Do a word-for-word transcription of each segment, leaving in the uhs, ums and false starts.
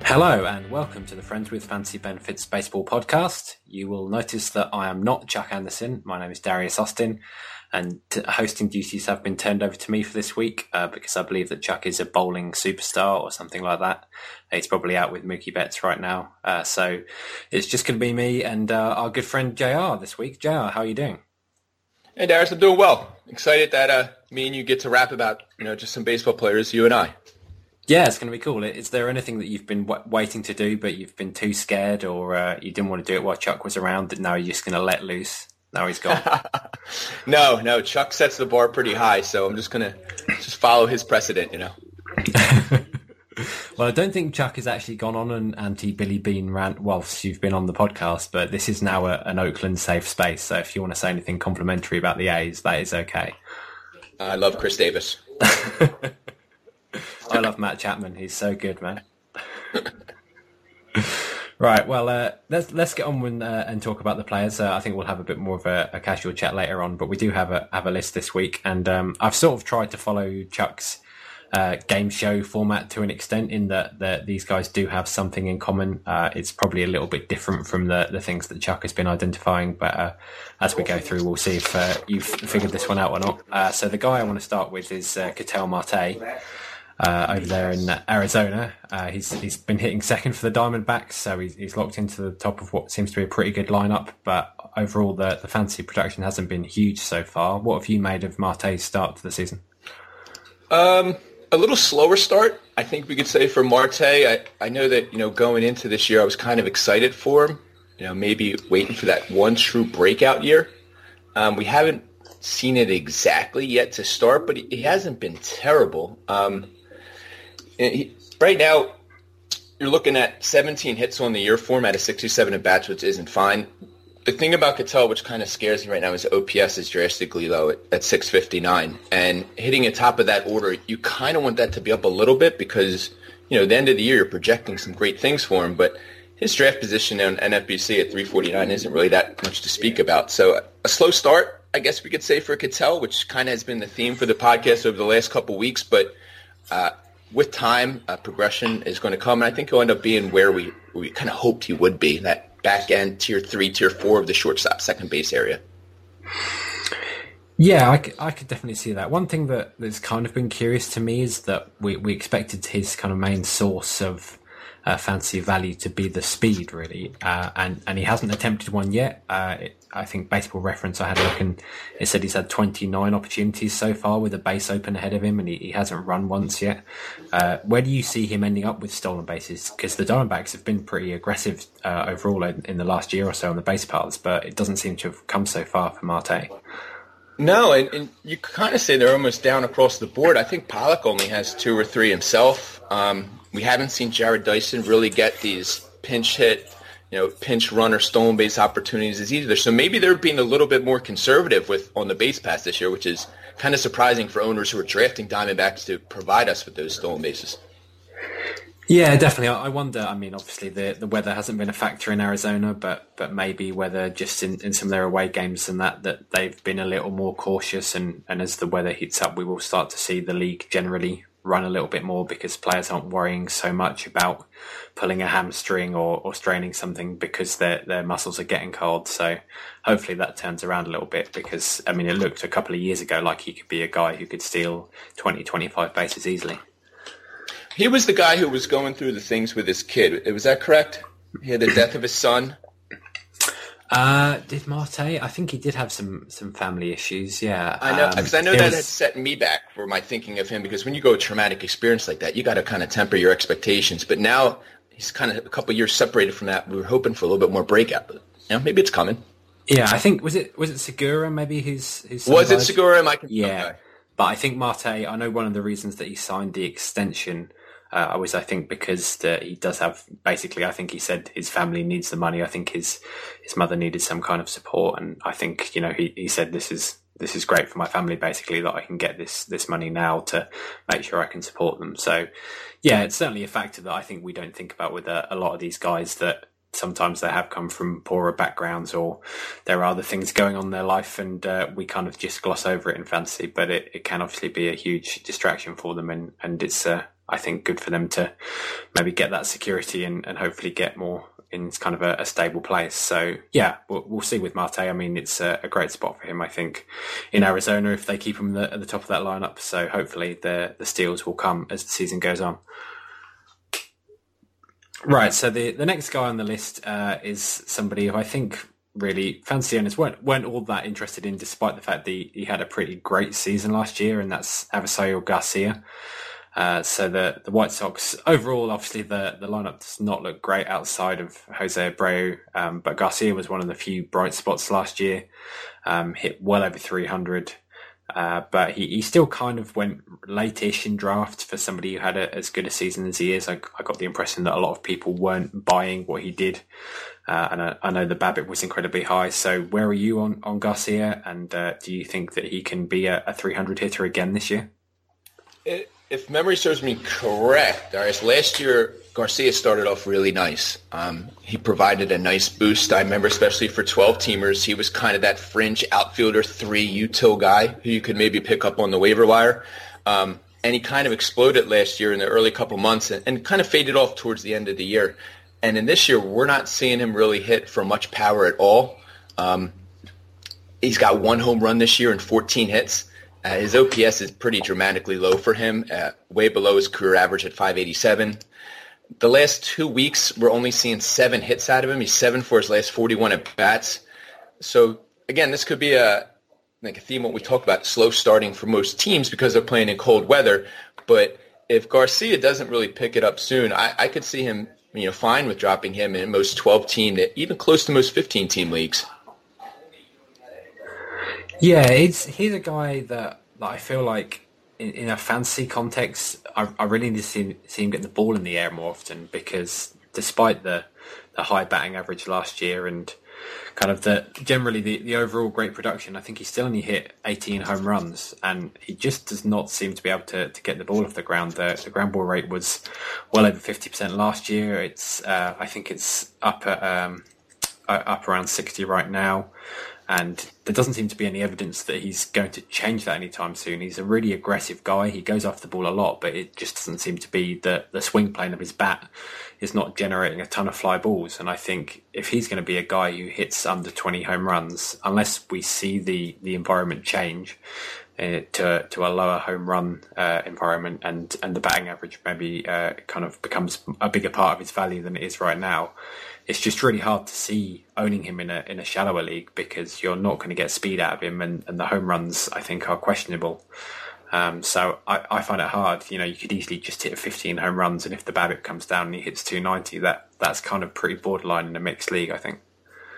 Hello and welcome to the Friends with Fantasy Benefits Baseball podcast. You will notice that I am not Chuck Anderson. My name is Darius Austin, and t- hosting duties have been turned over to me for this week uh, because I believe that Chuck is a bowling superstar or something like that. He's probably out with Mookie Betts right now. Uh, so it's just going to be me and uh, our good friend J R this week. J R, how are you doing? Hey, Darius, I'm doing well. Excited that uh, me and you get to rap about, you know, just some baseball players, you and I. Yeah, it's going to be cool. Is there anything that you've been w- waiting to do, but you've been too scared, or uh, you didn't want to do it while Chuck was around, that now you're just going to let loose? Now he's gone. no, no, Chuck sets the bar pretty high, so I'm just going to just follow his precedent, you know. Well, I don't think Chuck has actually gone on an anti-Billy Bean rant whilst you've been on the podcast, but this is now a, an Oakland safe space, so if you want to say anything complimentary about the A's, that is okay. I love Chris Davis. I love Matt Chapman. He's so good, man. Right, well, uh, let's let's get on with, uh, and talk about the players. Uh, I think we'll have a bit more of a, a casual chat later on, but we do have a have a list this week, and um, I've sort of tried to follow Chuck's uh, game show format to an extent, in that, that these guys do have something in common. Uh, it's probably a little bit different from the, the things that Chuck has been identifying, but uh, as we go through, we'll see if uh, you've figured this one out or not. Uh, so the guy I want to start with is uh, Ketel Marte. Uh, over there in Arizona. Uh, he's he's been hitting second for the Diamondbacks, so he's, he's locked into the top of what seems to be a pretty good lineup, but overall the, the fantasy production hasn't been huge so far. What have you made of Marte's start to the season? Um, a little slower start, I think we could say, for Marte. I, I know that, you know, going into this year, I was kind of excited for him, you know, maybe waiting for that one true breakout year. Um, we haven't seen it exactly yet to start, but he, he hasn't been terrible. Um, He, right now, you're looking at seventeen hits on the year for him at a sixty-seven at bats, which isn't fine. The thing about Ketel, which kind of scares me right now, is O P S is drastically low at, at six fifty-nine. And hitting at top of that order, you kind of want that to be up a little bit because, you know, at the end of the year, you're projecting some great things for him. But his draft position on N F B C at three forty-nine isn't really that much to speak about. So a slow start, I guess we could say, for Ketel, which kind of has been the theme for the podcast over the last couple of weeks. But uh with time, uh, progression is going to come, and I think he'll end up being where we, we kind of hoped he would be, that back end tier three, tier four of the shortstop, second base area. Yeah, I, I could definitely see that. One thing that, that's kind of been curious to me is that we, we expected his kind of main source of uh, fantasy value to be the speed, really, uh, and, and he hasn't attempted one yet. Uh, it, I think Baseball Reference, I had a look, and it said he's had twenty-nine opportunities so far with a base open ahead of him, and he, he hasn't run once yet. Uh, where do you see him ending up with stolen bases? Because the Diamondbacks have been pretty aggressive uh, overall in, in the last year or so on the base paths, but it doesn't seem to have come so far for Marte. No, and, and you kind of say they're almost down across the board. I think Pollock only has two or three himself. Um, we haven't seen Jared Dyson really get these pinch hit, you know, pinch run or stolen base opportunities as either. So maybe they're being a little bit more conservative with on the base pass this year, which is kind of surprising for owners who are drafting Diamondbacks to provide us with those stolen bases. Yeah, definitely. I wonder, I mean, obviously the, the weather hasn't been a factor in Arizona, but but maybe whether just in, in some of their away games and that, that they've been a little more cautious, and, and as the weather heats up, we will start to see the league generally run a little bit more because players aren't worrying so much about pulling a hamstring or, or straining something because their their muscles are getting cold. So hopefully that turns around a little bit, because, I mean, it looked a couple of years ago like he could be a guy who could steal twenty, twenty-five bases easily. He was the guy who was going through the things with his kid. Was that correct? He had the death of his son. Uh, did Marte? I think he did have some, some family issues. Yeah, I know, because um, I know that was... had set me back for my thinking of him. Because when you go a traumatic experience like that, you got to kind of temper your expectations. But now he's kind of a couple of years separated from that. We were hoping for a little bit more breakout, but you know, maybe it's coming. Yeah, I think was it was it Segura? Maybe who's who's was it Segura? Am I? Yeah, okay. But I think Marte. I know one of the reasons that he signed the extension. Uh, was, I think, because the, he does have, basically, I think he said his family needs the money. I think his his mother needed some kind of support, and I think, you know, he, he said this is this is great for my family, basically, that I can get this this money now to make sure I can support them. So, yeah, it's certainly a factor that I think we don't think about with a, a lot of these guys, that sometimes they have come from poorer backgrounds or there are other things going on in their life, and uh, we kind of just gloss over it in fantasy, but it, it can obviously be a huge distraction for them, and, and it's uh, I think good for them to maybe get that security and, and hopefully get more in kind of a, a stable place. So yeah, we'll, we'll see with Marte. I mean, it's a, a great spot for him, I think, in Arizona if they keep him the, at the top of that lineup. So hopefully the the steals will come as the season goes on. Right. So the, the next guy on the list uh, is somebody who I think really fancy owners weren't weren't all that interested in, despite the fact that he, he had a pretty great season last year, and that's Avisail Garcia. Uh, so the, the White Sox, overall, obviously the, the lineup does not look great outside of Jose Abreu, um, but Garcia was one of the few bright spots last year, um, hit well over three hundred, uh, but he, he still kind of went late-ish in drafts for somebody who had a, as good a season as he is. I, I got the impression that a lot of people weren't buying what he did, uh, and I, I know the BABIP was incredibly high. So where are you on, on Garcia, and uh, do you think that he can be a, a three hundred hitter again this year? It- If memory serves me correct, Darius, last year Garcia started off really nice. Um, he provided a nice boost. I remember, especially for twelve-teamers, he was kind of that fringe outfielder three util guy who you could maybe pick up on the waiver wire. Um, and he kind of exploded last year in the early couple months and, and kind of faded off towards the end of the year. And in this year, we're not seeing him really hit for much power at all. Um, he's got one home run this year and fourteen hits. Uh, his O P S is pretty dramatically low for him, uh, way below his career average at five eighty-seven. The last two weeks, we're only seeing seven hits out of him. He's seven for his last forty-one at-bats. So, again, this could be a like a theme what we talk about, slow starting for most teams because they're playing in cold weather. But if Garcia doesn't really pick it up soon, I, I could see him you know, fine with dropping him in most twelve-team, even close to most fifteen-team leagues. Yeah, it's he's a guy that, that I feel like in, in a fantasy context, I, I really need to see, see him get the ball in the air more often, because despite the, the high batting average last year and kind of the generally the, the overall great production, I think he still only hit eighteen home runs, and he just does not seem to be able to, to get the ball off the ground. The, the ground ball rate was well over fifty percent last year. It's uh, I think it's up at um, up around sixty right now. And there doesn't seem to be any evidence that he's going to change that anytime soon. He's a really aggressive guy. He goes after the ball a lot, but it just doesn't seem to be that the swing plane of his bat is not generating a ton of fly balls. And I think if he's going to be a guy who hits under twenty home runs, unless we see the, the environment change uh, to to a lower home run uh, environment, and, and the batting average maybe uh, kind of becomes a bigger part of his value than it is right now, it's just really hard to see owning him in a in a shallower league, because you're not going to get speed out of him, and, and the home runs, I think, are questionable. Um, so I, I find it hard. You know, you could easily just hit fifteen home runs, and if the BABIP comes down and he hits two ninety, that that's kind of pretty borderline in a mixed league, I think.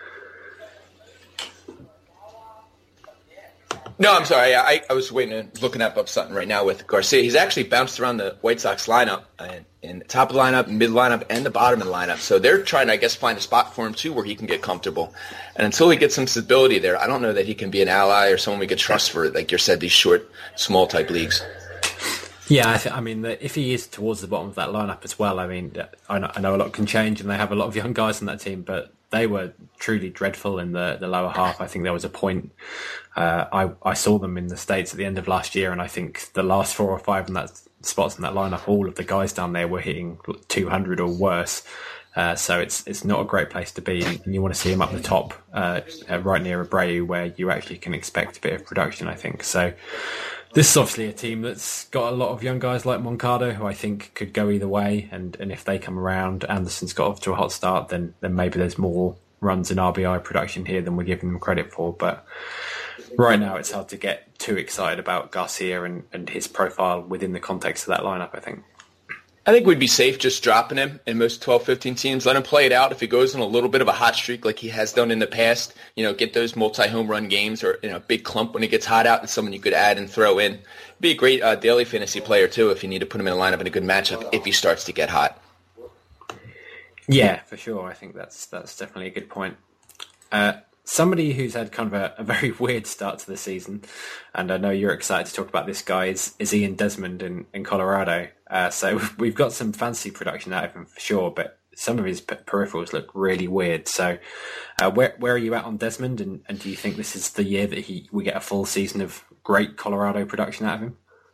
No, I'm sorry. I, I was waiting, looking up something right now with Garcia. He's actually bounced around the White Sox lineup, and in the top of the lineup, mid lineup, and the bottom of the lineup. So they're trying to, I guess, find a spot for him too where he can get comfortable. And until he gets some stability there, I don't know that he can be an ally or someone we could trust for, like you said, these short, small type leagues. Yeah, I, th- I mean, if he is towards the bottom of that lineup as well, I mean, I know, I know a lot can change, and they have a lot of young guys on that team, but they were truly dreadful in the, the lower half. I think there was a point, uh, I, I saw them in the States at the end of last year, and I think the last four or five in that spots in that lineup, all of the guys down there were hitting two hundred or worse. Uh, so it's it's not a great place to be, and you want to see him up the top, uh, right near Abreu, where you actually can expect a bit of production, I think. So this is obviously a team that's got a lot of young guys like Moncada, who I think could go either way. And, and if they come around, Anderson's got off to a hot start, then then maybe there's more runs in R B I production here than we're giving them credit for. But right now, it's hard to get too excited about Garcia and, and his profile within the context of that lineup, I think. I think we'd be safe just dropping him in most twelve, fifteen teams. Let him play it out. If he goes on a little bit of a hot streak like he has done in the past, you know, get those multi-home run games, or, you know, a big clump when he gets hot out, and someone you could add and throw in. Be a great uh, daily fantasy player, too, if you need to put him in a lineup in a good matchup if he starts to get hot. Yeah, for sure. I think that's that's definitely a good point. Uh, somebody who's had kind of a, a very weird start to the season, and I know you're excited to talk about this guy, is, is Ian Desmond in, in Colorado. Uh, so we've got some fancy production out of him for sure, but some of his peripherals look really weird. So uh, where where are you at on Desmond, and, and do you think this is the year that he we get a full season of great Colorado production out of him?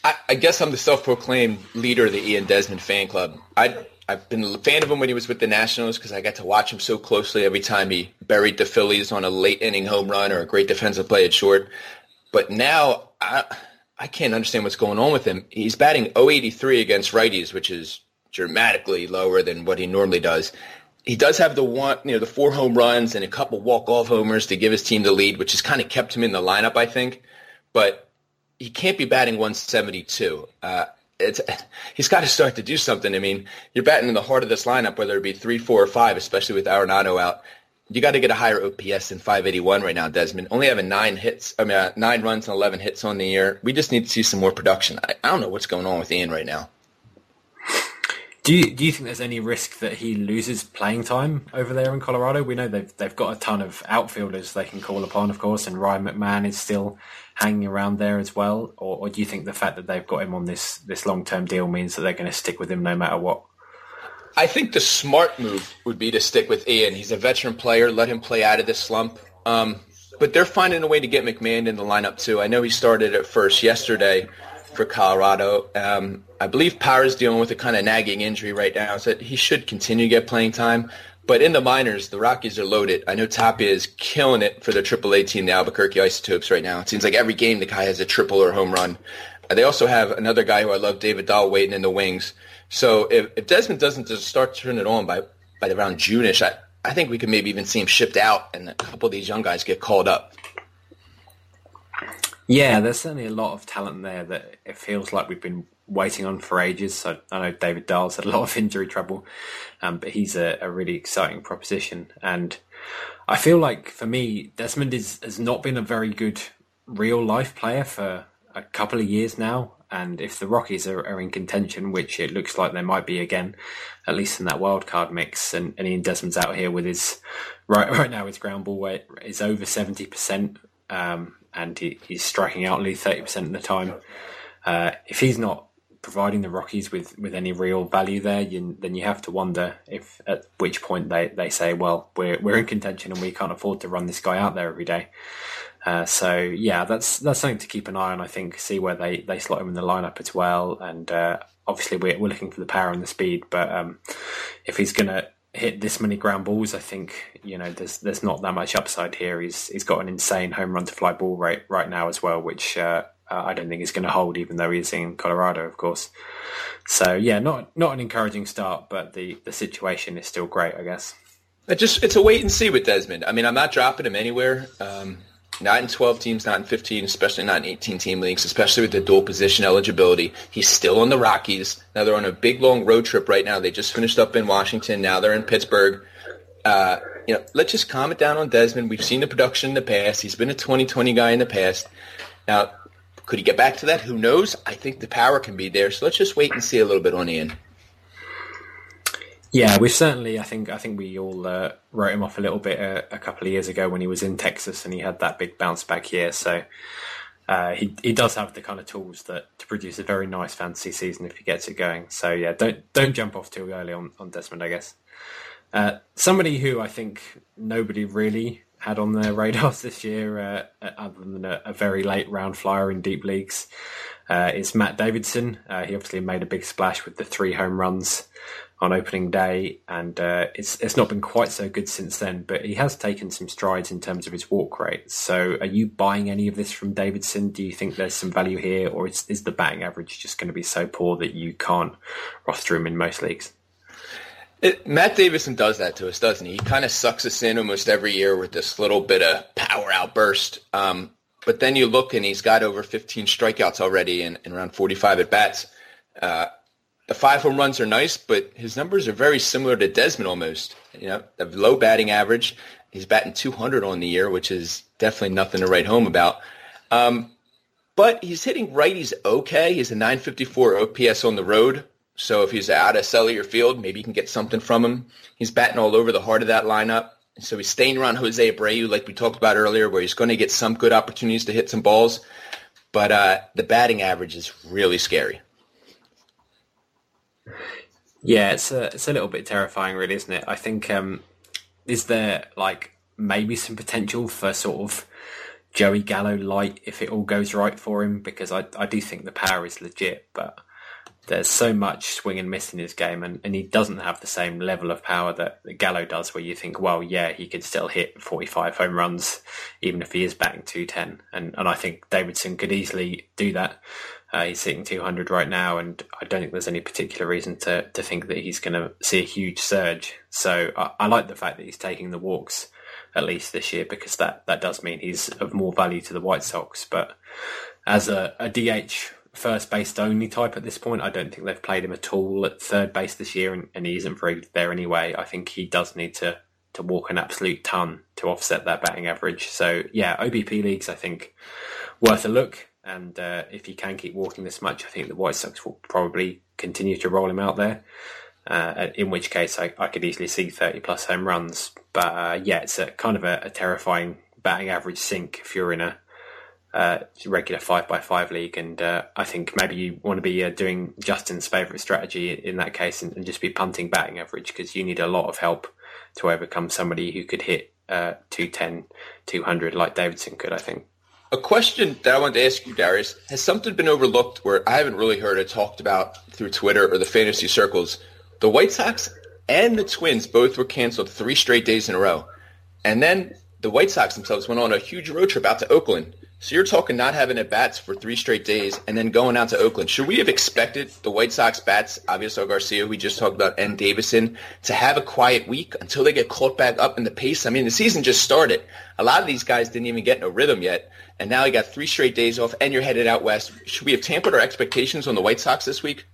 I, I guess I'm the self-proclaimed leader of the Ian Desmond fan club. I, I've been a fan of him when he was with the Nationals because I got to watch him so closely every time he buried the Phillies on a late inning home run or a great defensive play at short. But now I, I can't understand what's going on with him. He's batting oh eighty-three against righties, which is dramatically lower than what he normally does. He does have the one, you know, the four home runs and a couple walk-off homers to give his team the lead, which has kind of kept him in the lineup, I think. But he can't be batting one seventy-two. Uh, it's he's got to start to do something. I mean, you're batting in the heart of this lineup, whether it be three, four, or five, especially with Arenado out. You got to get a higher O P S than five eighty-one right now, Desmond. Only having nine hits, I mean, uh, nine runs and eleven hits on the year. We just need to see some more production. I, I don't know what's going on with Ian right now. Do you do you think there's any risk that he loses playing time over there in Colorado? We know they've they've got a ton of outfielders they can call upon, of course, and Ryan McMahon is still hanging around there as well. Or, or do you think the fact that they've got him on this this long term deal means that they're going to stick with him no matter what? I think the smart move would be to stick with Ian. He's a veteran player. Let him play out of this slump. Um, but they're finding a way to get McMahon in the lineup too. I know he started at first yesterday for Colorado. Um, I believe Power's dealing with a kind of nagging injury right now, so he should continue to get playing time. But in the minors, the Rockies are loaded. I know Tapia is killing it for the triple A team, the Albuquerque Isotopes, right now. It seems like every game the guy has a triple or home run. Uh, they also have another guy who I love, David Dahl, waiting in the wings. So if, if Desmond doesn't just start turning it on by, by around June-ish, I, I think we could maybe even see him shipped out and a couple of these young guys get called up. Yeah, there's certainly a lot of talent there that it feels like we've been waiting on for ages. So I know David Dahl's had a lot of injury trouble, um, but he's a, a really exciting proposition. And I feel like, for me, Desmond is, has not been a very good real-life player for a couple of years now. And if the Rockies are, are in contention, which it looks like they might be again, at least in that wild card mix, and, and Ian Desmond's out here with his, right right now his ground ball weight is over seventy percent, um, and he, he's striking out only thirty percent of the time. Uh, if he's not providing the Rockies with, with any real value there, you, then you have to wonder if at which point they, they say, well, we're we're in contention and we can't afford to run this guy out there every day. Uh, so yeah, that's that's something to keep an eye on. I think see where they, they slot him in the lineup as well. And uh, obviously we're we're looking for the power and the speed. But um, if he's going to hit this many ground balls, I think you know there's there's not that much upside here. He's he's got an insane home run to fly ball rate right now as well, which uh, I don't think is going to hold, even though he's in Colorado, of course. So yeah, not not an encouraging start, but the, the situation is still great, I guess. It just it's a wait and see with Desmond. I mean, I'm not dropping him anywhere. Um, Not in twelve teams, not in fifteen, especially not in eighteen-team leagues, especially with the dual position eligibility. He's still on the Rockies. Now they're on a big, long road trip right now. They just finished up in Washington. Now they're in Pittsburgh. Uh, you know, let's just calm it down on Desmond. We've seen the production in the past. He's been a twenty twenty guy in the past. Now, could he get back to that? Who knows? I think the power can be there. So let's just wait and see a little bit on Ian. Yeah, we've certainly, I think I think we all uh, wrote him off a little bit a, a couple of years ago when he was in Texas and he had that big bounce back year. So uh, he he does have the kind of tools that to produce a very nice fantasy season if he gets it going. So yeah, don't don't jump off too early on, on Desmond, I guess. Uh, somebody who I think nobody really had on their radars this year, uh, other than a, a very late round flyer in deep leagues, uh, is Matt Davidson. Uh, he obviously made a big splash with the three home runs on opening day, and uh, it's it's not been quite so good since then, but he has taken some strides in terms of his walk rate. So are you buying any of this from Davidson? Do you think there's some value here, or is, is the batting average just going to be so poor that you can't roster him in most leagues? It, Matt Davidson does that to us, doesn't he? He kind of sucks us in almost every year with this little bit of power outburst. Um, but then you look and he's got over fifteen strikeouts already and, and around forty-five at-bats. Uh, the five home runs are nice, but his numbers are very similar to Desmond almost. You know, the low batting average. He's batting two hundred on the year, which is definitely nothing to write home about. Um, but he's hitting righties okay. He's a nine fifty-four O P S on the road. So if he's out of cellular field, maybe you can get something from him. He's batting all over the heart of that lineup. So he's staying around Jose Abreu, like we talked about earlier, where he's going to get some good opportunities to hit some balls. But uh, the batting average is really scary. Yeah, it's a, it's a little bit terrifying, really, isn't it? I think, um, is there, like, maybe some potential for sort of Joey Gallo light if it all goes right for him, because I, I do think the power is legit, but there's so much swing and miss in his game, and, and he doesn't have the same level of power that Gallo does, where you think, well, yeah, he could still hit forty-five home runs, even if he is batting two ten. And, and I think Davidson could easily do that. Uh, he's hitting two hundred right now, and I don't think there's any particular reason to, to think that he's going to see a huge surge. So I, I like the fact that he's taking the walks, at least this year, because that, that does mean he's of more value to the White Sox. But as a, a D H first base only type at this point, I don't think they've played him at all at third base this year, and, and he isn't very good there anyway. I think he does need to, to walk an absolute ton to offset that batting average. So yeah, O B P leagues, I think, worth a look. And uh, if he can keep walking this much, I think the White Sox will probably continue to roll him out there. Uh, in which case, I, I could easily see thirty plus home runs. But uh, yeah, it's a kind of a, a terrifying batting average sink if you're in a uh, regular five by five league. And uh, I think maybe you want to be uh, doing Justin's favourite strategy in that case, and, and just be punting batting average, because you need a lot of help to overcome somebody who could hit uh, two ten, two hundred like Davidson could, I think. A question that I wanted to ask you, Darius, has something been overlooked where I haven't really heard it talked about through Twitter or the fantasy circles? The White Sox and the Twins both were canceled three straight days in a row. And then the White Sox themselves went on a huge road trip out to Oakland. So you're talking not having at-bats for three straight days and then going out to Oakland. Should we have expected the White Sox bats, Avisail Garcia, we just talked about, and Davison, to have a quiet week until they get caught back up in the pace? I mean, the season just started. A lot of these guys didn't even get in a rhythm yet. And now you got three straight days off and you're headed out west. Should we have tampered our expectations on the White Sox this week?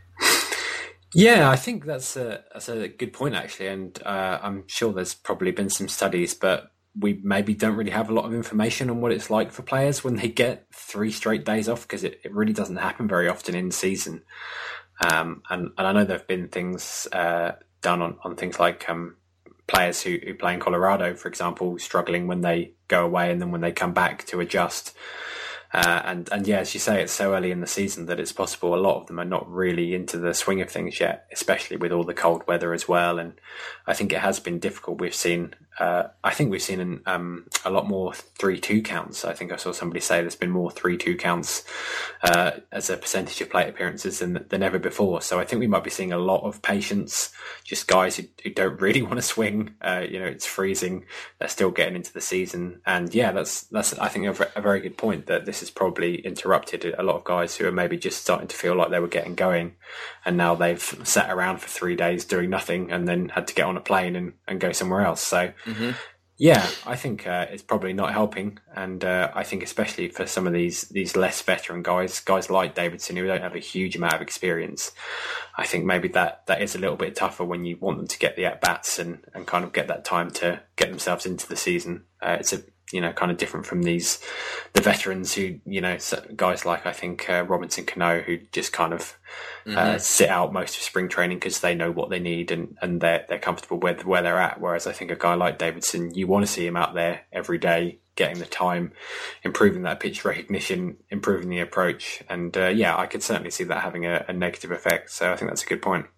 Yeah, I think that's a, that's a good point, actually. And uh, I'm sure there's probably been some studies, but we maybe don't really have a lot of information on what it's like for players when they get three straight days off, because it, it really doesn't happen very often in season. Um, and, and I know there have been things uh, done on, on things like um, players who, who play in Colorado, for example, struggling when they go away and then when they come back to adjust. Uh, and, and yeah, as you say, it's so early in the season that it's possible a lot of them are not really into the swing of things yet, especially with all the cold weather as well. And I think it has been difficult. We've seen, uh, I think we've seen an, um, a lot more three two counts. I think I saw somebody say there's been more three two counts uh, as a percentage of plate appearances than, than ever before. So I think we might be seeing a lot of patience, just guys who, who don't really want to swing. Uh, you know, it's freezing. They're still getting into the season. And yeah, that's, that's I think, a, a very good point, that this has probably interrupted a lot of guys who are maybe just starting to feel like they were getting going, and now they've sat around for three days doing nothing and then had to get on a plane and, and go somewhere else. So mm-hmm. yeah, I think uh, it's probably not helping. And uh, I think especially for some of these these less veteran guys, guys like Davidson, who don't have a huge amount of experience, I think maybe that, that is a little bit tougher when you want them to get the at-bats and, and kind of get that time to get themselves into the season. Uh, it's a you know, kind of different from these, the veterans who, you know, guys like, I think, uh, Robinson Cano, who just kind of mm-hmm. uh, sit out most of spring training because they know what they need and, and they're, they're comfortable with where they're at. Whereas I think a guy like Davidson, you want to see him out there every day, getting the time, improving that pitch recognition, improving the approach. And uh, yeah, I could certainly see that having a, a negative effect. So I think that's a good point.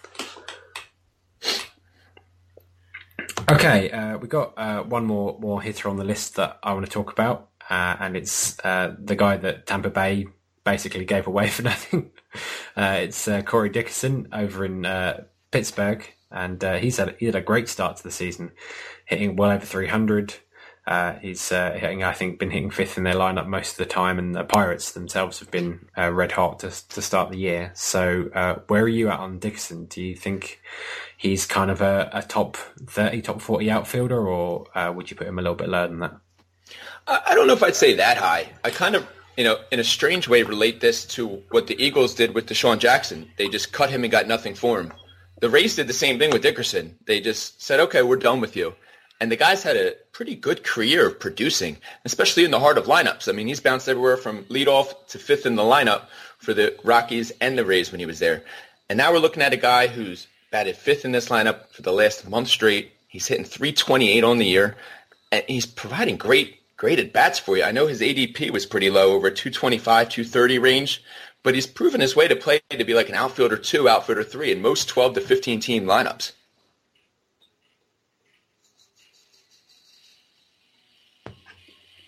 Okay, uh, we got uh, one more more hitter on the list that I want to talk about, uh, and it's uh, the guy that Tampa Bay basically gave away for nothing. Uh, it's uh, Corey Dickerson over in uh, Pittsburgh, and uh, he's had he had a great start to the season, hitting well over three hundred. Uh, he's uh, hitting, I think, been hitting fifth in their lineup most of the time, and the Pirates themselves have been uh, red hot to to start the year. So, uh, where are you at on Dickerson? Do you think he's kind of a, a top thirty, top forty outfielder, or uh, would you put him a little bit lower than that? I don't know if I'd say that high. I kind of, you know, in a strange way, relate this to what the Eagles did with Deshaun Jackson. They just cut him and got nothing for him. The Rays did the same thing with Dickerson. They just said, okay, we're done with you. And the guy's had a pretty good career of producing, especially in the heart of lineups. I mean, he's bounced everywhere from leadoff to fifth in the lineup for the Rockies and the Rays when he was there. And now we're looking at a guy who's batted fifth in this lineup for the last month straight. He's hitting three twenty-eight on the year, and he's providing great, great at-bats for you. I know his A D P was pretty low, over two twenty-five, two thirty range, but he's proven his way to play to be like an outfielder two, outfielder three in most twelve to fifteen team lineups.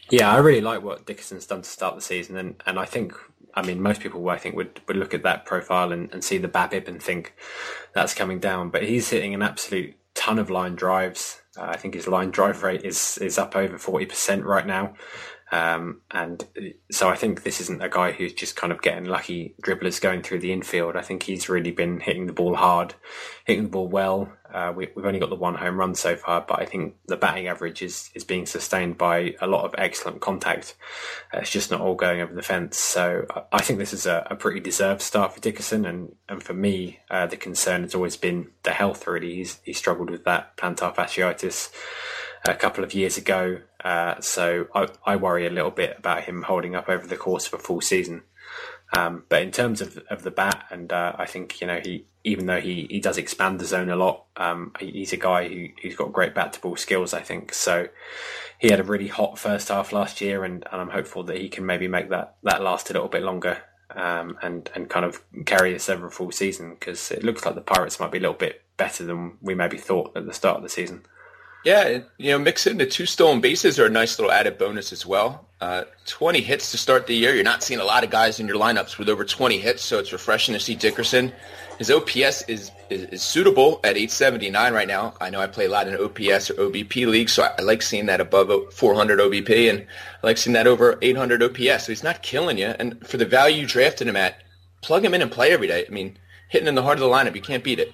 Yeah, I really like what Dickerson's done to start the season, and, and I think, I mean, most people I think would, would look at that profile and, and see the BABIP and think that's coming down, but he's hitting an absolute ton of line drives. Uh, I think his line drive rate is is up over forty percent right now. Um, and so I think this isn't a guy who's just kind of getting lucky dribblers going through the infield. I think he's really been hitting the ball hard, hitting the ball well. Uh, we, we've only got the one home run so far, but I think the batting average is, is being sustained by a lot of excellent contact. Uh, it's just not all going over the fence. So I think this is a, a pretty deserved start for Dickerson. And, and for me, uh, the concern has always been the health, really. He's, he struggled with that plantar fasciitis a couple of years ago. Uh, so I, I worry a little bit about him holding up over the course of a full season. Um, but in terms of, of the bat, and uh, I think, you know, he even though he, he does expand the zone a lot, um, he's a guy who, who's got great bat to ball skills, I think. So he had a really hot first half last year, and, and I'm hopeful that he can maybe make that, that last a little bit longer um, and, and kind of carry this over a full season, because it looks like the Pirates might be a little bit better than we maybe thought at the start of the season. Yeah, you know, mix in the two stolen bases are a nice little added bonus as well. Uh, twenty hits to start the year. You're not seeing a lot of guys in your lineups with over twenty hits, so it's refreshing to see Dickerson. His O P S is, is, is suitable at eight seventy-nine right now. I know I play a lot in O P S or O B P leagues, so I, I like seeing that above four hundred O B P, and I like seeing that over eight hundred O P S. So he's not killing you. And for the value you drafted him at, plug him in and play every day. I mean, hitting in the heart of the lineup, you can't beat it.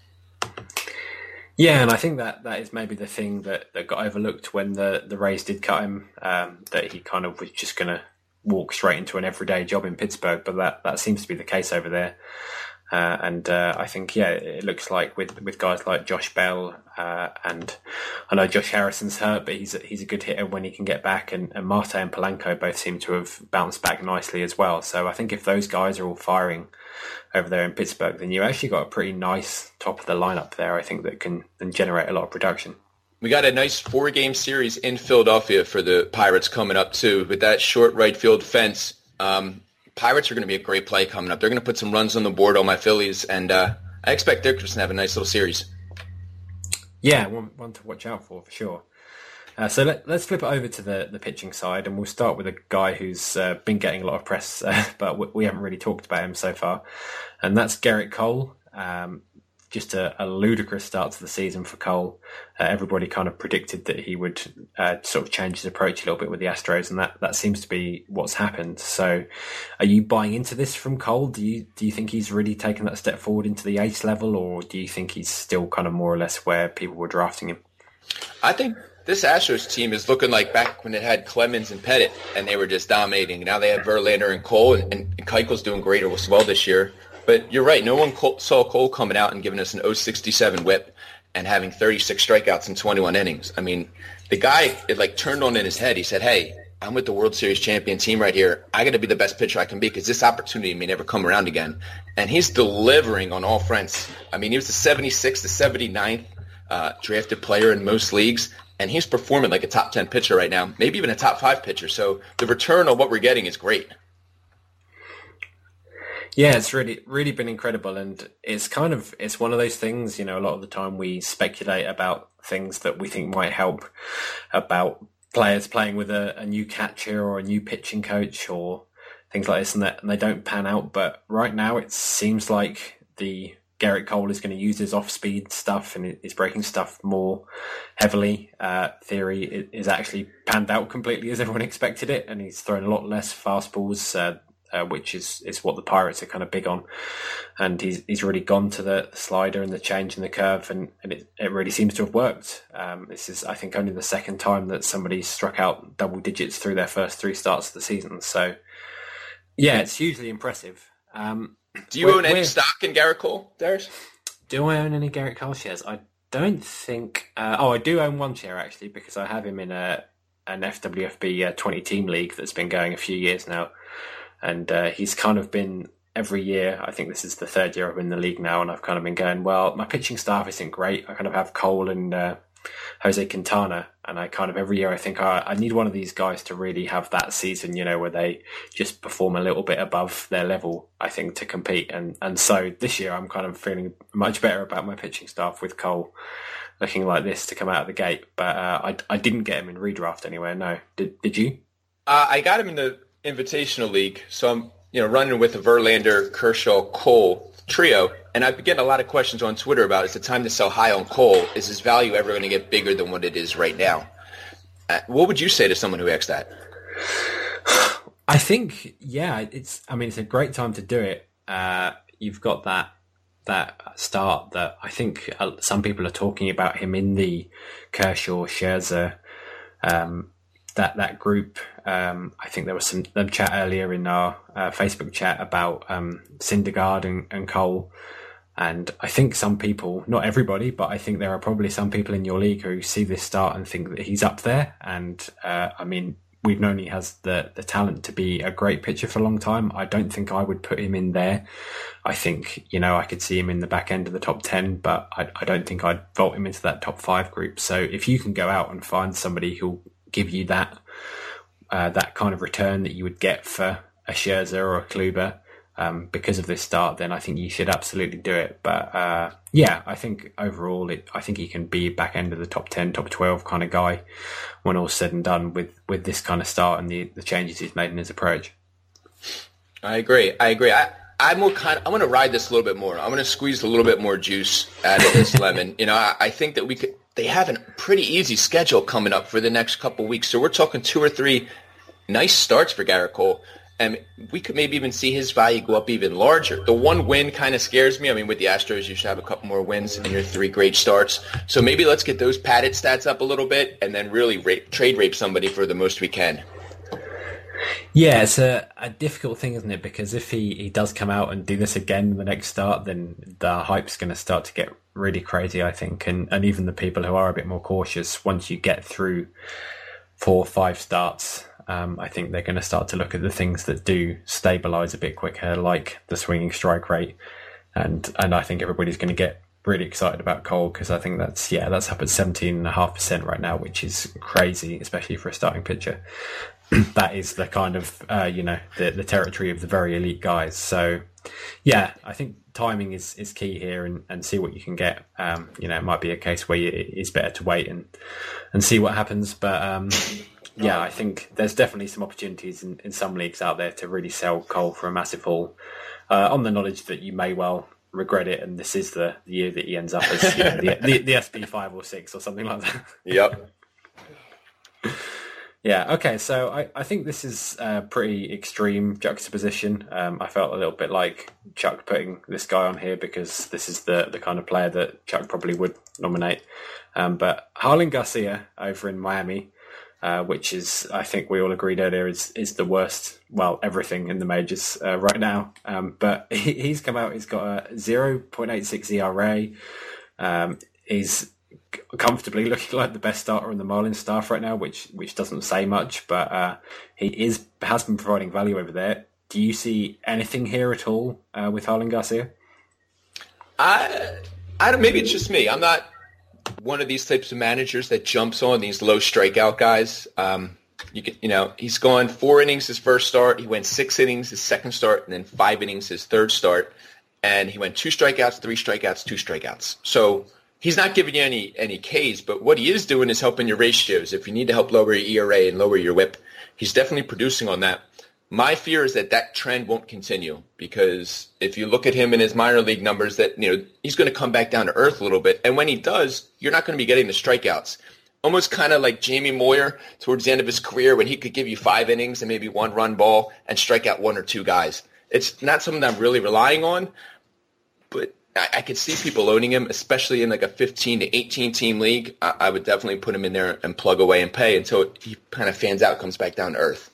Yeah, and I think that, that is maybe the thing that, that got overlooked when the, the Rays did cut him, um, that he kind of was just going to walk straight into an everyday job in Pittsburgh, but that, that seems to be the case over there. Uh, and uh, I think, yeah, it looks like with, with guys like Josh Bell, uh, and I know Josh Harrison's hurt, but he's a, he's a good hitter when he can get back, and, and Marte and Polanco both seem to have bounced back nicely as well. So I think if those guys are all firing over there in Pittsburgh, then you actually got a pretty nice top of the lineup there, I think, that can, can generate a lot of production. We got a nice four-game series in Philadelphia for the Pirates coming up, too, with that short right field fence. Um, Pirates are going to be a great play coming up. They're going to put some runs on the board on my Phillies, and uh, I expect Dickerson to have a nice little series. Yeah, one, one to watch out for, for sure. Uh, so let, let's flip it over to the, the pitching side, and we'll start with a guy who's uh, been getting a lot of press, uh, but we, we haven't really talked about him so far, and that's Gerrit Cole. Um, just a, a ludicrous start to the season for Cole. Uh, everybody kind of predicted that he would uh, sort of change his approach a little bit with the Astros, and that, that seems to be what's happened. So are you buying into this from Cole? Do you do you think he's really taken that step forward into the ace level, or do you think he's still kind of more or less where people were drafting him? I think this Astros team is looking like back when it had Clemens and Pettit, and they were just dominating. Now they have Verlander and Cole, and, and Keuchel's doing great as well this year. But you're right. No one saw Cole coming out and giving us an oh sixty-seven whip and having thirty-six strikeouts in twenty-one innings. I mean, the guy, it like turned on in his head. He said, hey, I'm with the World Series champion team right here. I got to be the best pitcher I can be because this opportunity may never come around again. And he's delivering on all fronts. I mean, he was the seventy-sixth to seventy-ninth uh, drafted player in most leagues, and he's performing like a top ten pitcher right now, maybe even a top five pitcher. So the return on what we're getting is great. Yeah, it's really, really been incredible. And it's kind of, it's one of those things, you know, a lot of the time we speculate about things that we think might help, about players playing with a, a new catcher or a new pitching coach or things like this, and, that, and they don't pan out. But right now it seems like the Gerrit Cole is going to use his off-speed stuff and is breaking stuff more heavily. Uh, theory is actually panned out completely as everyone expected it, and he's thrown a lot less fastballs, uh, Uh, which is, is what the Pirates are kind of big on. And he's he's really gone to the slider and the change in the curve, and, and it, it really seems to have worked. Um, this is, I think, only the second time that somebody struck out double digits through their first three starts of the season. So, yeah, it's hugely impressive. Um, do you own any stock in Gerrit Cole, Darius? Do I own any Gerrit Cole shares? I don't think... Uh, oh, I do own one share, actually, because I have him in a an F W F B uh, twenty-team league that's been going a few years now. And uh, he's kind of been every year. I think this is the third year I've been in the league now, and I've kind of been going, well, my pitching staff isn't great. I kind of have Cole and uh, Jose Quintana. And I kind of every year I think oh, I need one of these guys to really have that season, you know, where they just perform a little bit above their level, I think, to compete. And and so this year I'm kind of feeling much better about my pitching staff with Cole looking like this to come out of the gate. But uh, I I didn't get him in redraft anywhere. No, did did you? Uh, I got him in the Invitational League, so I'm you know running with the Verlander, Kershaw, Cole trio, and I've been getting a lot of questions on Twitter about, is it time to sell high on Cole? Is his value ever going to get bigger than what it is right now? Uh, what would you say to someone who asks that? I think, yeah, it's. I mean, it's a great time to do it. Uh, you've got that that start that I think some people are talking about him in the Kershaw, Scherzer, um, that that group. Um, I think there was some, some chat earlier in our uh, Facebook chat about um, Syndergaard and, and Cole. And I think some people, not everybody, but I think there are probably some people in your league who see this start and think that he's up there. And uh, I mean, we've known he has the, the talent to be a great pitcher for a long time. I don't think I would put him in there. I think, you know, I could see him in the back end of the top ten, but I, I don't think I'd vault him into that top five group. So if you can go out and find somebody who'll give you that, Uh, that kind of return that you would get for a Scherzer or a Kluber um, because of this start, then I think you should absolutely do it. But uh, yeah, I think overall, it, I think he can be back end of the top ten, top twelve kind of guy when all's said and done with, with this kind of start and the, the changes he's made in his approach. I agree. I agree. I, I'm more kind of, I'm going to ride this a little bit more. I'm going to squeeze a little bit more juice out of this lemon. You know, I, I think that we could. They have a pretty easy schedule coming up for the next couple of weeks. So we're talking two or three nice starts for Garrett Cole. And we could maybe even see his value go up even larger. The one win kind of scares me. I mean, with the Astros, you should have a couple more wins in your three great starts. So maybe let's get those padded stats up a little bit and then really rape, trade rape somebody for the most we can. Yeah, it's a, a difficult thing, isn't it? Because if he, he does come out and do this again in the next start, then the hype's going to start to get really crazy, I think. And, and even the people who are a bit more cautious, once you get through four or five starts, um, I think they're going to start to look at the things that do stabilise a bit quicker, like the swinging strike rate. And and I think everybody's going to get really excited about Cole because I think that's, yeah, that's up at seventeen point five percent right now, which is crazy, especially for a starting pitcher. That is the kind of, uh, you know, the, the territory of the very elite guys. So, yeah, I think timing is, is key here and, and see what you can get. Um, you know, it might be a case where you, it's better to wait and, and see what happens. But, um, yeah, I think there's definitely some opportunities in, in some leagues out there to really sell Cole for a massive haul uh, on the knowledge that you may well regret it. And this is the, the year that he ends up as, you know, the, the, the S P five or six or something like that. Yep. Yeah, okay, so I, I think this is a pretty extreme juxtaposition. Um, I felt a little bit like Chuck putting this guy on here because this is the, the kind of player that Chuck probably would nominate. Um, but Harlan Garcia over in Miami, uh, which is, I think we all agreed earlier, is, is the worst, well, everything in the majors uh, right now. Um, but he, he's come out, he's got a zero point eight six E R A. Um, he's comfortably looking like the best starter on the Marlins staff right now, which which doesn't say much, but uh, he is has been providing value over there. Do you see anything here at all uh, with Harlan Garcia? I, I don't. Maybe it's just me. I'm not one of these types of managers that jumps on these low strikeout guys. Um, you can, you know, he's gone four innings his first start. He went six innings his second start, and then five innings his third start. And he went two strikeouts, three strikeouts, two strikeouts. So he's not giving you any any Ks, but what he is doing is helping your ratios. If you need to help lower your E R A and lower your whip, he's definitely producing on that. My fear is that that trend won't continue because if you look at him in his minor league numbers, that you know he's going to come back down to earth a little bit. And when he does, you're not going to be getting the strikeouts. Almost kind of like Jamie Moyer towards the end of his career when he could give you five innings and maybe one run ball and strike out one or two guys. It's not something I'm really relying on, but I, I could see people owning him, especially in like a fifteen to eighteen team league. I, I would definitely put him in there and plug away and pay until he kind of fans out, comes back down to earth.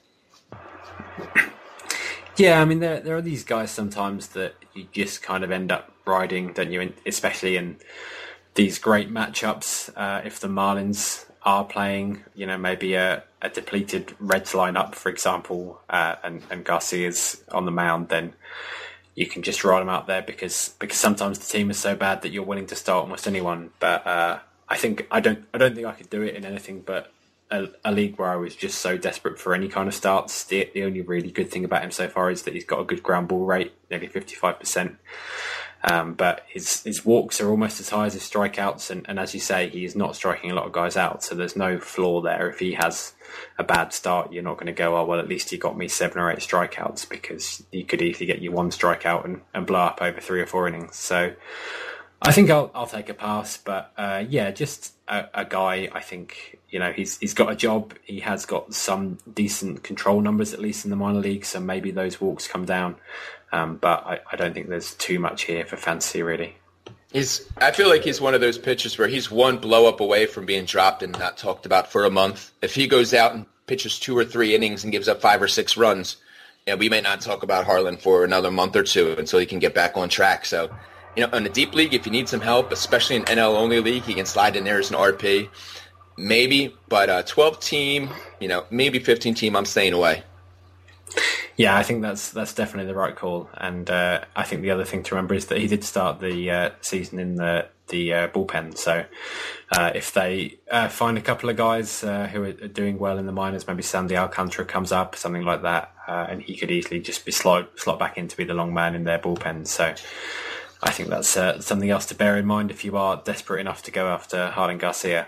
Yeah, I mean, there there are these guys sometimes that you just kind of end up riding, don't you? Especially in these great matchups. Uh, if the Marlins are playing, you know, maybe a, a depleted Reds lineup, for example, uh, and, and Garcia's on the mound, then you can just ride him out there because because sometimes the team is so bad that you're willing to start almost anyone. But uh, I think I don't I don't think I could do it in anything but a, a league where I was just so desperate for any kind of starts. The, the only really good thing about him so far is that he's got a good ground ball rate, nearly fifty-five percent. Um, but his his walks are almost as high as his strikeouts, and, and as you say, he is not striking a lot of guys out, so there's no flaw there. If he has a bad start, you're not going to go, oh, well, at least he got me seven or eight strikeouts, because he could easily get you one strikeout and, and blow up over three or four innings. So I think I'll I'll take a pass, but uh, yeah, just a, a guy. I think you know he's he's got a job. He has got some decent control numbers, at least in the minor leagues, so maybe those walks come down. Um, but I, I don't think there's too much here for fantasy, really. He's. I feel like he's one of those pitchers where he's one blow up away from being dropped and not talked about for a month. If he goes out and pitches two or three innings and gives up five or six runs, you know, we may not talk about Harlan for another month or two until he can get back on track. So, you know, in a deep league, if you need some help, especially in N L only league, he can slide in there as an R P, maybe. But a twelve team, you know, maybe fifteen team, I'm staying away. Yeah, I think that's that's definitely the right call, and uh, I think the other thing to remember is that he did start the uh, season in the the uh, bullpen. So uh, if they uh, find a couple of guys uh, who are doing well in the minors, maybe Sandy Alcantara comes up, something like that, uh, and he could easily just be slot slot back in to be the long man in their bullpen. So I think that's uh, something else to bear in mind if you are desperate enough to go after Harlan Garcia.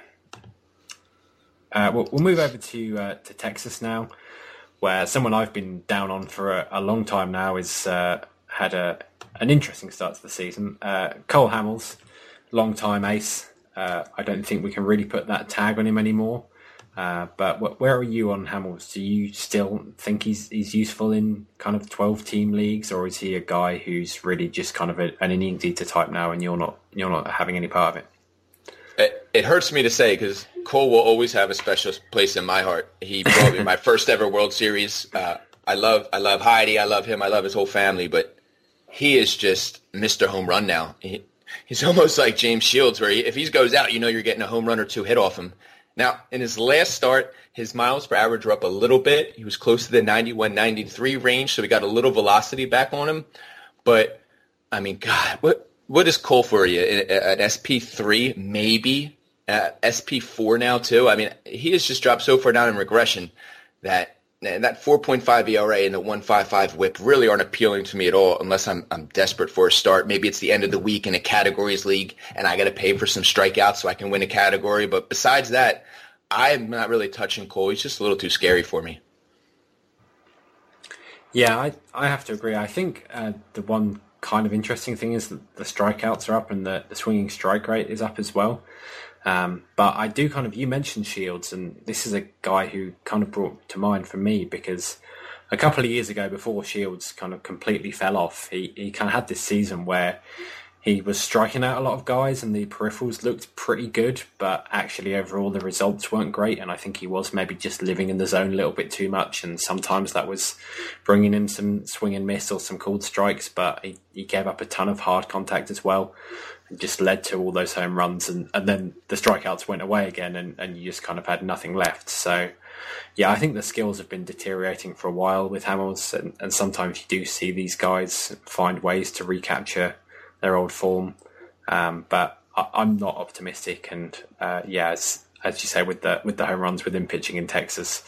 Uh, we'll, we'll move over to uh, to Texas now, where someone I've been down on for a, a long time now is uh, had a an interesting start to the season. Uh, Cole Hamels, long-time ace. Uh, I don't think we can really put that tag on him anymore. Uh, but wh- where are you on Hamels? Do you still think he's he's useful in kind of twelve-team leagues, or is he a guy who's really just kind of a, an innings eater type now, and you're not you're not having any part of it? It, it hurts me to say because Cole will always have a special place in my heart. He brought me my first ever World Series. Uh, I love I love Heidi. I love him. I love his whole family. But he is just Mister Home Run now. He, he's almost like James Shields, where he, if he goes out, you know you're getting a home run or two hit off him. Now, in his last start, his miles per average were up a little bit. He was close to the ninety-one, ninety-three range, so we got a little velocity back on him. But, I mean, God, what what is Cole for you? At S P three, maybe? At S P four now, too? I mean, he has just dropped so far down in regression that that four point five E R A and the one point five five whip really aren't appealing to me at all unless I'm I'm desperate for a start. Maybe it's the end of the week in a categories league and I got to pay for some strikeouts so I can win a category. But besides that, I'm not really touching Cole. He's just a little too scary for me. Yeah, I I have to agree. I think uh, the one kind of interesting thing is that the strikeouts are up and the, the swinging strike rate is up as well. Um, but I do kind of, you mentioned Shields, and this is a guy who kind of brought to mind for me because a couple of years ago, before Shields kind of completely fell off, he, he kind of had this season where he was striking out a lot of guys and the peripherals looked pretty good, but actually overall the results weren't great. And I think he was maybe just living in the zone a little bit too much. And sometimes that was bringing him some swing and miss or some called strikes, but he, he gave up a ton of hard contact as well. And just led to all those home runs. And, and then the strikeouts went away again and, and you just kind of had nothing left. So yeah, I think the skills have been deteriorating for a while with Hamels. And, and sometimes you do see these guys find ways to recapture their old form, um, but I, I'm not optimistic. And uh, yeah, as, as you say, with the with the home runs with him pitching in Texas,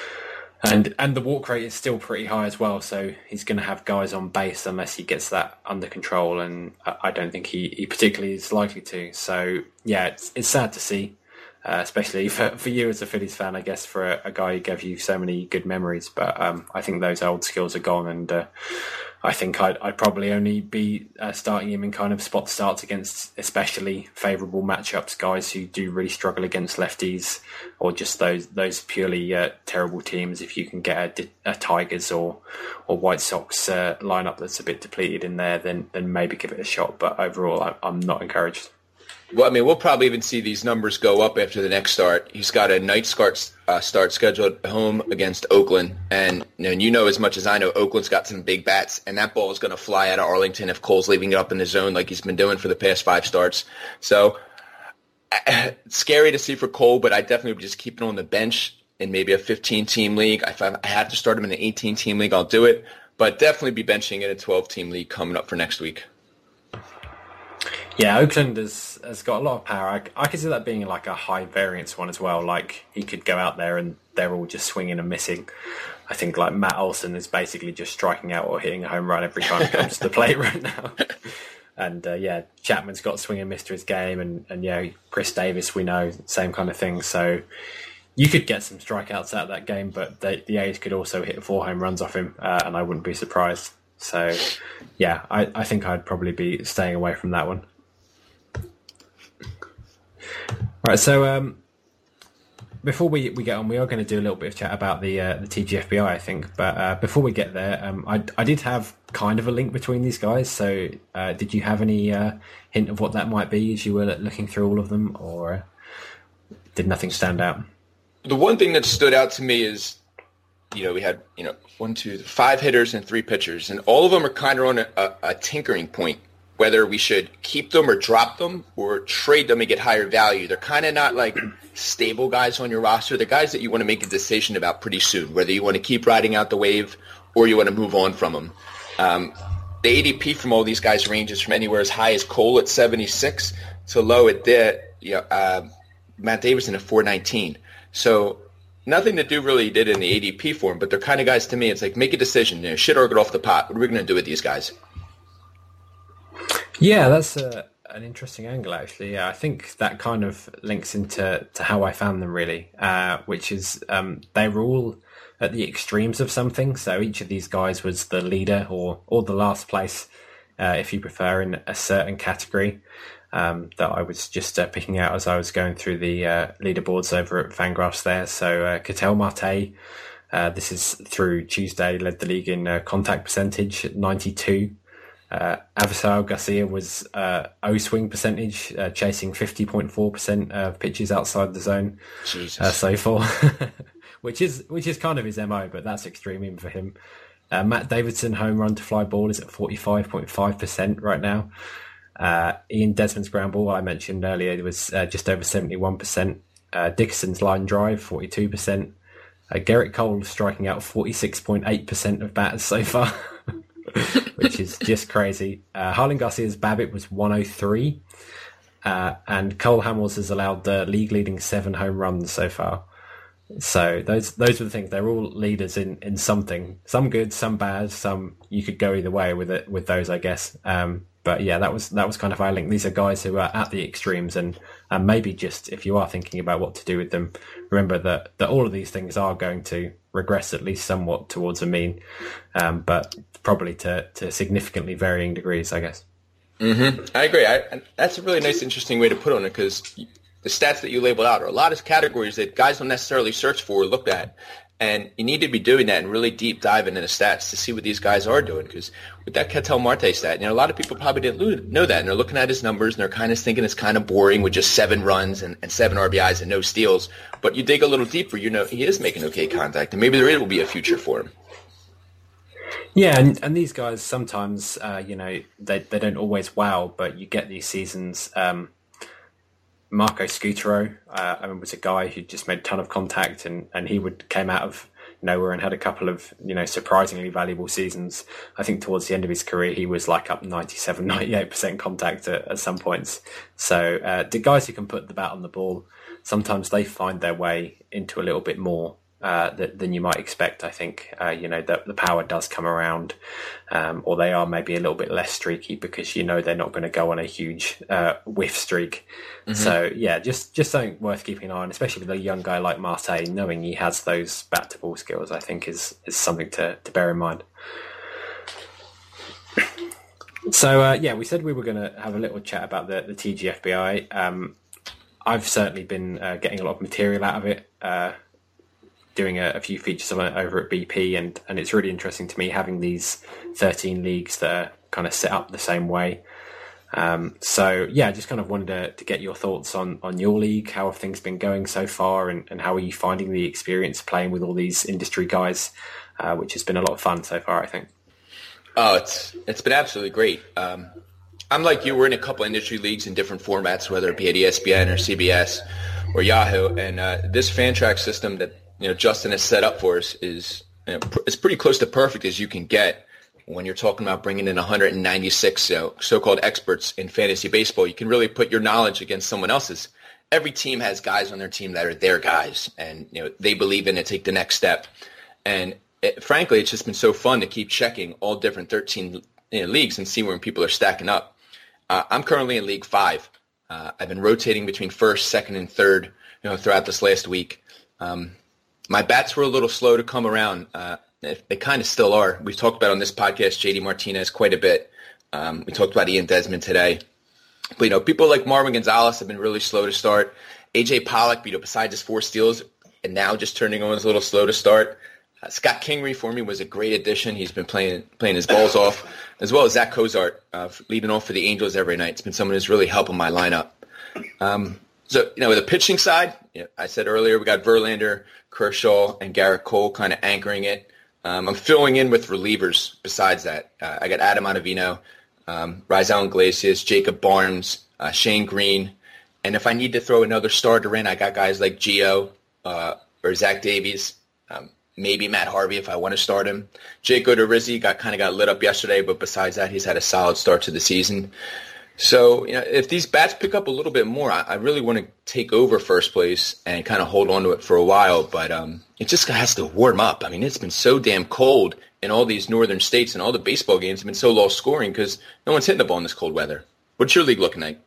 and and the walk rate is still pretty high as well. So he's going to have guys on base unless he gets that under control, and I, I don't think he, he particularly is likely to. So yeah, it's it's sad to see, uh, especially for for you as a Phillies fan, I guess, for a, a guy who gave you so many good memories. But um, I think those old skills are gone, and uh, I think I'd, I'd probably only be uh, starting him in kind of spot starts against especially favourable matchups, guys who do really struggle against lefties, or just those those purely uh, terrible teams. If you can get a, a Tigers or or White Sox uh, lineup that's a bit depleted in there, then then maybe give it a shot. But overall, I, I'm not encouraged. Well, I mean, we'll probably even see these numbers go up after the next start. He's got a night start, uh, start scheduled at home against Oakland. And, and you know as much as I know, Oakland's got some big bats, and that ball is going to fly out of Arlington if Cole's leaving it up in the zone like he's been doing for the past five starts. So, uh, scary to see for Cole, but I definitely would just keep it on the bench in maybe a fifteen-team league. If I have to start him in an eighteen-team league, I'll do it. But definitely be benching in a twelve-team league coming up for next week. Yeah, Oakland has has got a lot of power. I, I could see that being like a high variance one as well. Like he could go out there and they're all just swinging and missing. I think like Matt Olson is basically just striking out or hitting a home run every time it comes to the plate right now. And uh, yeah, Chapman's got swing and miss to his game, and and yeah, Chris Davis, we know, same kind of thing. So you could get some strikeouts out of that game, but the, the A's could also hit four home runs off him, uh, and I wouldn't be surprised. So yeah, I, I think I'd probably be staying away from that one. Right, so um, before we, we get on, we are going to do a little bit of chat about the uh, the T G F B I, I think. But uh, before we get there, um, I, I did have kind of a link between these guys. So uh, did you have any uh, hint of what that might be as you were looking through all of them, or did nothing stand out? The one thing that stood out to me is, you know, we had, you know, one, two, five hitters and three pitchers, and all of them are kind of on a, a, a tinkering point, whether we should keep them or drop them or trade them and get higher value. They're kind of not like stable guys on your roster. They're guys that you want to make a decision about pretty soon, whether you want to keep riding out the wave or you want to move on from them. Um, the A D P from all these guys ranges from anywhere as high as Cole at seventy-six to low at the, you know, uh, Matt Davidson at four nineteen. So nothing to do really did in the A D P form, but they're kind of guys to me. It's like, make a decision, you know, shit or get off the pot. What are we going to do with these guys? Yeah, that's a, an interesting angle, actually. Yeah, I think that kind of links into to how I found them, really, uh, which is um, they were all at the extremes of something. So each of these guys was the leader or, or the last place, uh, if you prefer, in a certain category um, that I was just uh, picking out as I was going through the uh, leaderboards over at Fangraphs there. So uh, Ketel Marte, uh, this is through Tuesday, led the league in uh, contact percentage at ninety-two. Uh, Avisail Garcia was uh, O swing percentage, uh, chasing fifty point four percent of pitches outside the zone uh, so far, which is which is kind of his M O, but that's extreme even for him. Uh, Matt Davidson home run to fly ball is at forty-five point five percent right now. Uh, Ian Desmond's ground ball, I mentioned earlier, was uh, just over seventy-one percent. Uh, Dickerson's line drive, forty-two percent. Uh, Gerrit Cole striking out forty-six point eight percent of batters so far. Which is just crazy. Uh, Harlan Garcia's BABIP was one oh three, uh, and Cole Hamels has allowed the league-leading seven home runs so far. So those those are the things. They're all leaders in, in something. Some good, some bad. Some you could go either way with it with those, I guess. Um, but yeah, that was that was kind of our link. These are guys who are at the extremes, and and maybe just if you are thinking about what to do with them, remember that that all of these things are going to regress at least somewhat towards a mean, um, but probably to, to significantly varying degrees, I guess. Mm-hmm. I agree. I, and that's a really nice, interesting way to put on it, because the stats that you labeled out are a lot of categories that guys don't necessarily search for or look at. And you need to be doing that and really deep dive into the stats to see what these guys are doing. Because with that Ketel Marte stat, you know, a lot of people probably didn't know that. And they're looking at his numbers and they're kind of thinking it's kind of boring with just seven runs and, and seven R B Is and no steals. But you dig a little deeper, you know, he is making okay contact. And maybe there will be a future for him. Yeah, and, and these guys sometimes, uh, you know, they, they don't always wow, but you get these seasons. Um, Marco Scutaro, uh, I mean, was a guy who just made a ton of contact, and, and he would came out of nowhere and had a couple of, you know, surprisingly valuable seasons. I think towards the end of his career, he was like up ninety-seven, ninety-eight percent contact at, at some points. So uh, the guys who can put the bat on the ball, sometimes they find their way into a little bit more uh, than, than you might expect. I think, uh, you know, the, the power does come around, um, or they are maybe a little bit less streaky because, you know, they're not going to go on a huge uh, whiff streak. Mm-hmm. So, yeah, just, just something worth keeping an eye on, especially with a young guy like Marte, knowing he has those bat-to-ball skills, I think is, is something to, to bear in mind. So, uh, yeah, we said we were going to have a little chat about the, the T G F B I. Um, I've certainly been uh, getting a lot of material out of it, uh, doing a, a few features on it over at B P, and, and it's really interesting to me having these thirteen leagues that are kind of set up the same way. Um, so, yeah, I just kind of wanted to, to get your thoughts on, on your league. How have things been going so far, and, and how are you finding the experience playing with all these industry guys, uh, which has been a lot of fun so far, I think. Oh, it's it's been absolutely great. Um, I'm like you, we're in a couple industry leagues in different formats, whether it be at E S P N or C B S or Yahoo, and uh, this Fantrax system that you know Justin has set up for us is you know, pr- it's pretty close to perfect as you can get when you're talking about bringing in one hundred ninety-six you know, so-called experts in fantasy baseball, you can really put your knowledge against someone else's. Every team has guys on their team that are their guys, and you know they believe in it, take the next step. And it, frankly, it's just been so fun to keep checking all different thirteen you know, leagues and see where people are stacking up. Uh, I'm currently in League Five. Uh, I've been rotating between first, second, and third, you know, throughout this last week. Um, my bats were a little slow to come around. Uh, they, they kind of still are. We've talked about on this podcast J D Martinez quite a bit. Um, we talked about Ian Desmond today. But, you know, people like Marwin Gonzalez have been really slow to start. A J Pollock, you know, besides his four steals, and now just turning on is a little slow to start. Uh, Scott Kingery for me was a great addition. He's been playing playing his balls off, as well as Zach Cozart, uh, leading off for the Angels every night. It's been someone who's really helping my lineup. Um, so, you know, with the pitching side, you know, I said earlier, we got Verlander, Kershaw, and Garrett Cole kind of anchoring it. Um, I'm filling in with relievers besides that. Uh, I got Adam Ottavino, um, Raisel Iglesias, Jacob Barnes, uh, Shane Green. And if I need to throw another starter in, I got guys like Gio uh, or Zach Davies. Um, Maybe Matt Harvey if I want to start him. Jake Odorizzi got kind of got lit up yesterday, but besides that, he's had a solid start to the season. So, you know, if these bats pick up a little bit more, I, I really want to take over first place and kind of hold on to it for a while. But um, it just has to warm up. I mean, it's been so damn cold in all these northern states, and all the baseball games have been so low scoring because no one's hitting the ball in this cold weather. What's your league looking like?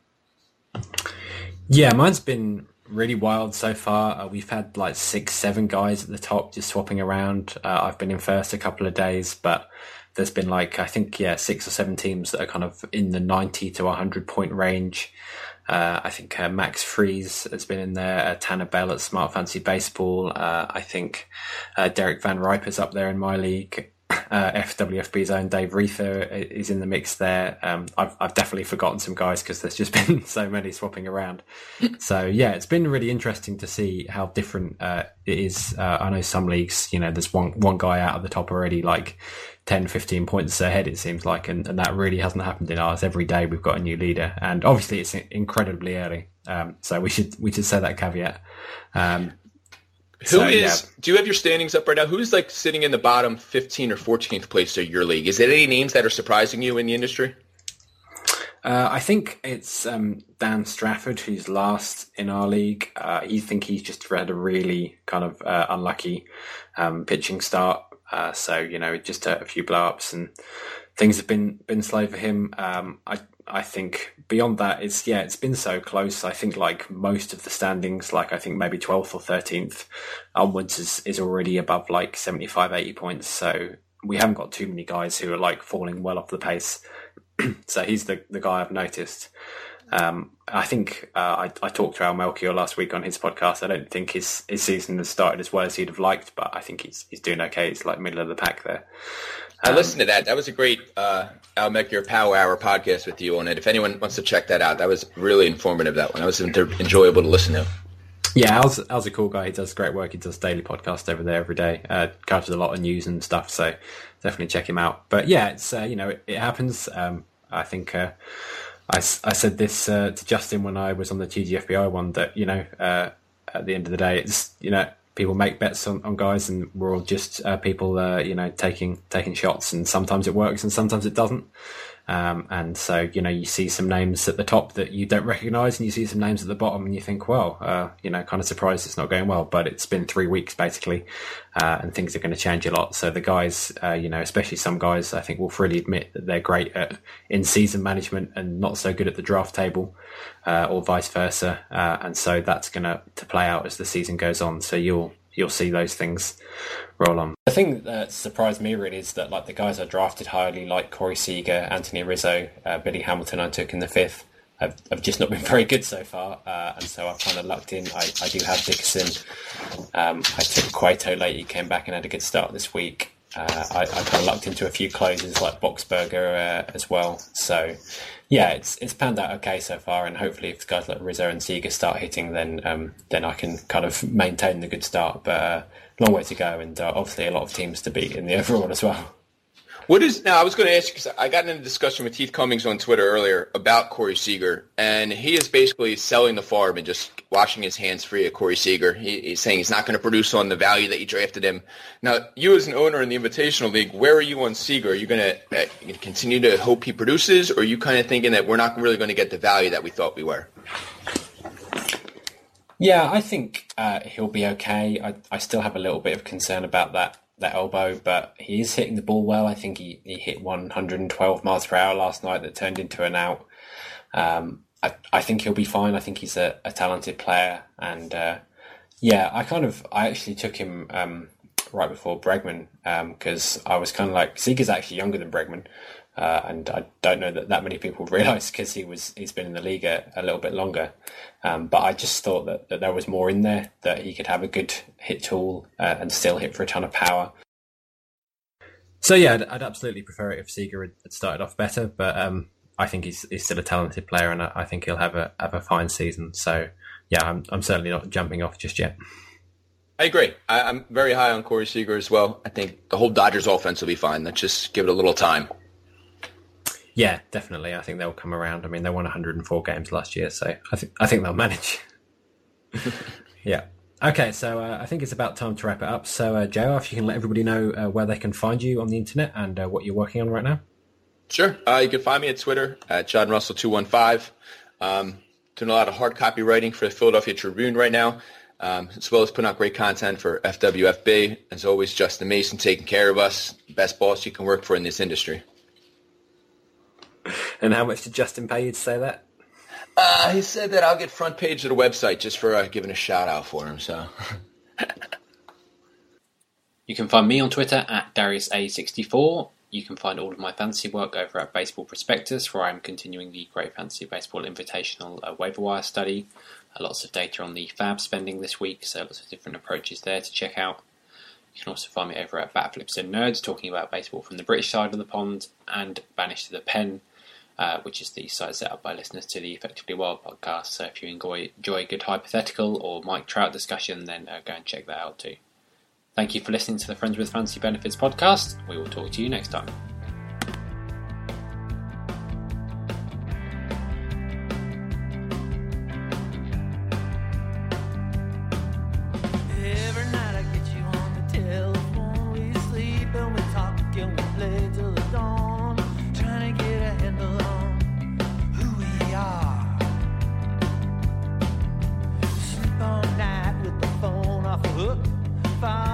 Yeah, mine's been really wild so far. Uh, we've had like six, seven guys at the top just swapping around. Uh, I've been in first a couple of days, but there's been like, I think, yeah, six or seven teams that are kind of in the ninety to one hundred point range. Uh, I think uh, Max Freeze has been in there, uh, Tanner Bell at Smart Fancy Baseball. Uh, I think uh, Derek Van Riper's up there in my league. Uh, F W F B's own Dave Reether is in the mix there. Um, I've, I've definitely forgotten some guys because there's just been so many swapping around. So yeah, it's been really interesting to see how different uh, it is. Uh, I know some leagues, you know, there's one one guy out of the top already, like ten, fifteen points ahead, it seems like, and, and that really hasn't happened in ours. Every day we've got a new leader, and obviously it's incredibly early. Um, so we should we should say that caveat. Um, Who so, is? yeah. Do you have your standings up right now? Who's like sitting in the bottom fifteen or fourteenth place of your league? Is there any names that are surprising you in the industry? Uh, I think it's um, Dan Strafford, who's last in our league. Uh, I think he's just had a really kind of uh, unlucky um, pitching start. Uh, so, you know, just a, a few blow-ups and things have been been slow for him. Um, I I think beyond that, it's yeah, it's been so close. I think like most of the standings, like I think maybe twelfth or thirteenth onwards is, is already above like seventy-five, eighty points. So we haven't got too many guys who are like falling well off the pace. So he's the, the guy I've noticed. Um, I think uh, I, I talked to Al Melchior last week on his podcast. I don't think his, his season has started as well as he'd have liked, but I think he's he's doing okay. He's like middle of the pack there. I listened to that. That was a great uh, Al Melchior Power Hour podcast with you on it. If anyone wants to check that out, that was really informative, that one. That was enjoyable to listen to. Yeah, Al's, Al's a cool guy. He does great work. He does daily podcast over there every day. Uh, covers a lot of news and stuff, so definitely check him out. But yeah, it's uh, you know, it, it happens. Um, I think uh, I, I said this uh, to Justin when I was on the T G F B I one that, you know, uh, at the end of the day, it's, you know, people make bets on, on guys, and we're all just uh, people, uh, you know, taking taking shots, and sometimes it works and sometimes it doesn't. Um, and so, you know, you see some names at the top that you don't recognise, and you see some names at the bottom, and you think, well, uh, you know, kind of surprised it's not going well. But it's been three weeks basically, uh, and things are going to change a lot. So the guys, uh, you know, especially some guys, I think will freely admit that they're great at in-season management and not so good at the draft table, uh, or vice versa. Uh, and so that's going to to play out as the season goes on. So you'll you'll see those things roll on. The thing that surprised me really is that like the guys I drafted highly, like Corey Seager, Anthony Rizzo, uh, Billy Hamilton, I took in the fifth, have, have just not been very good so far, uh, and so I've kind of lucked in. I, I do have Dickerson. Um, I took Cueto late. He came back and had a good start this week. Uh, I, I kind of lucked into a few closers like Boxberger uh, as well. So yeah, it's it's panned out okay so far, and hopefully if guys like Rizzo and Seager start hitting, then um, then I can kind of maintain the good start. But uh, long way to go, and uh, obviously a lot of teams to beat in the overall as well. What is now? I was going to ask you because I got in a discussion with Heath Cummings on Twitter earlier about Corey Seager, and he is basically selling the farm and just washing his hands free of Corey Seager. He, he's saying he's not going to produce on the value that you drafted him. Now, you as an owner in the Invitational League, where are you on Seager? Are you going to uh, continue to hope he produces, or are you kind of thinking that we're not really going to get the value that we thought we were? Yeah, I think uh, he'll be okay. I, I still have a little bit of concern about that. that elbow, but he is hitting the ball well. I think he, he hit one hundred twelve miles per hour last night that turned into an out. Um, I, I think he'll be fine. I think he's a, a talented player. And uh, yeah, I kind of, I actually took him um, right before Bregman because um, I was kind of like, Seager's actually younger than Bregman. Uh, and I don't know that that many people realise because he was he's been in the league a, a little bit longer. Um, but I just thought that, that there was more in there, that he could have a good hit tool uh, and still hit for a ton of power. So yeah, I'd, I'd absolutely prefer it if Seager had, had started off better. But um, I think he's he's still a talented player, and I, I think he'll have a have a fine season. So yeah, I'm I'm certainly not jumping off just yet. I agree. I, I'm very high on Corey Seager as well. I think the whole Dodgers offense will be fine. Let's just give it a little time. Yeah, definitely. I think they'll come around. I mean, they won one hundred four games last year, so I think I think they'll manage. Yeah. Okay, so uh, I think it's about time to wrap it up. So, uh, Joe, if you can let everybody know uh, where they can find you on the internet and uh, what you're working on right now. Sure. Uh, you can find me at Twitter at John Russell two one five. Um, doing a lot of hard copy writing for the Philadelphia Tribune right now, um, as well as putting out great content for F W F B. As always, Justin Mason taking care of us. Best boss you can work for in this industry. And how much did Justin pay you to say that? Uh, he said that I'll get front page of the website just for uh, giving a shout out for him. So, you can find me on Twitter at Darius A sixty-four. You can find all of my fantasy work over at Baseball Prospectus, where I'm continuing the Great Fantasy Baseball Invitational uh, waiver wire study. Uh, lots of data on the fab spending this week, so lots of different approaches there to check out. You can also find me over at Batflips and Nerds, talking about baseball from the British side of the pond, and Banished to the Pen, Uh, which is the site set up by listeners to the Effectively Wild podcast. So if you enjoy, enjoy a good hypothetical or Mike Trout discussion, then uh, go and check that out too. Thank you for listening to the Friends with Fantasy Benefits podcast. We will talk to you next time. Every night I get you on the telephone. We sleep and we talk and we play till the dawn, trying to get a handle on who we are. Sleep all night with the phone off the hook, far